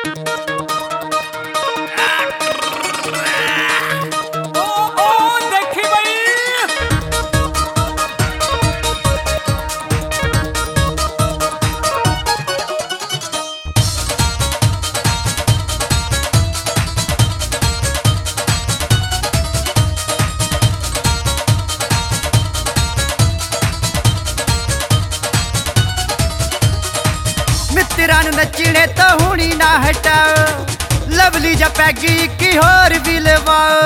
मित्तरां नूं नचणे तो हुणी ना हटाओ, लवली जा पैगी की होर भी लवाओ।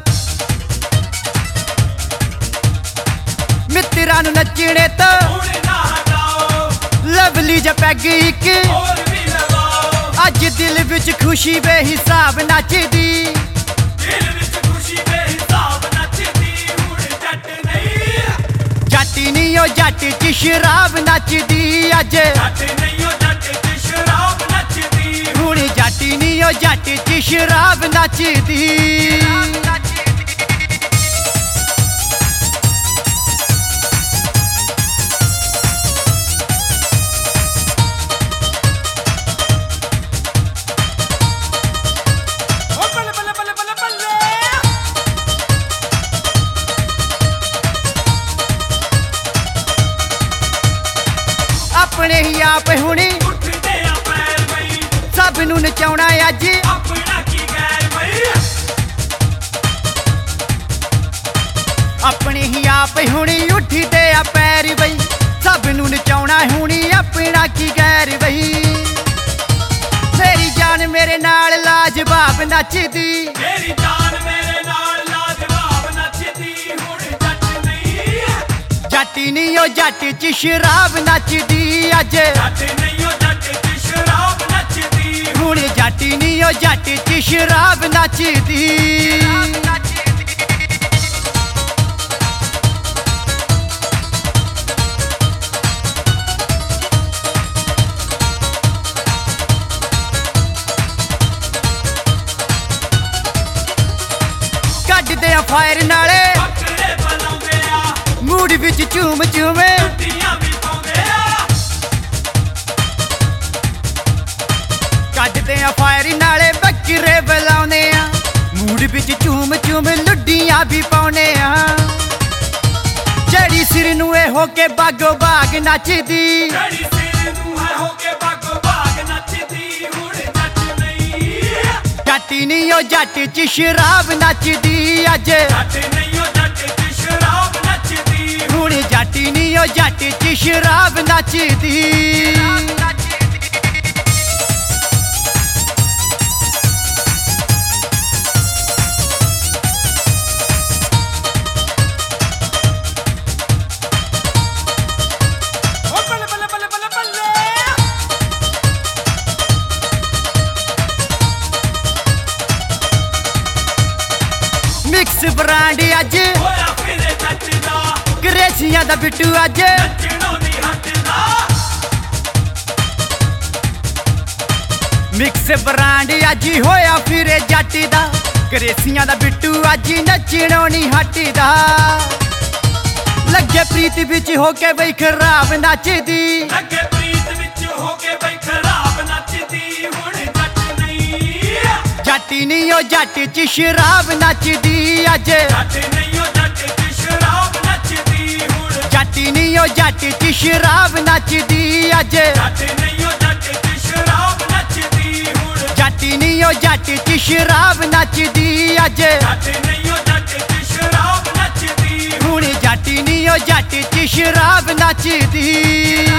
मित्तरां नूं नचणे तो हुणी ना हटाओ, लवली जा पैगी की होर भी लवाओ। अज दिल विच खुशी बेहिसाब नचदी, दिल विच खुशी बेहिसाब नचदी। हुण जट नहीं, जट नहीं ओ जट च शराब नचदी। अज जट नहीं ओ जट च शराब नचदी। हुण जट नहीं ओ जट च शराब नचदी। अपने ही आप हुणी उठदे आ पैर बई, सब नूं नचाउणा अज अपना की गैर बई। अपने ही आप हुणी उठदे आ पैर बई, सब नूं नचाउणा हुणी अपना की गैर बई। मेरी जान मेरे नाल लाजवाब नचदी, मेरी जान मेरे नाल लाजवाब नचदी। हुण जट नहीं, जट नहीं ओ जट च शराब नचदी। अज जट नहीं ओ जट च शराब नचदी। हुण जट नहीं ओ जट च शराब नचदी। कड्डदे आ फायर नाले मूड विच झूम झूमे, कड्डदे आ फायर नाले बकरे बलाउने आ, मूड विच झूम झूम लुड्डियां भी पाउने आ। जड़ी सिर नूं ए होके बागो बाग नचदी, जड़ी सिर नूं ए होके बागो बाग नचदी। हुण जट नहीं, जट नहीं ओ जट च शराब नचदी। अज जट नहीं ओ जट च शराब नचदी। हुण जट नहीं ओ जट च शराब नचदी। मिक्स ब्रांड अज होया फिरे नचदा, ग्रेसियां दा बिट्टू अज नचणों नहीं हटदा। मिक्स ब्रांड अज होया फिरे जट दा, ग्रेसियां दा बिट्टू अज नचणों नहीं हटदा। लगे प्रीत विच होके बई खराब नचदी, लगे प्रीत विच होके बई खराब नचदी। हुण जट नहीं, जट नहीं ओ जट च शराब नचदी। अज जट नहीं ओ जट च शराब नचदी। हुण जट नहीं ओ जट च शराब नचदी। अज जट नहीं ओ जट च शराब नचदी। हुण जट नहीं ओ जट च शराब नचदी। अज जट नहीं ओ जट च शराब नचदी। हुण जट नहीं ओ जट च शराब नचदी।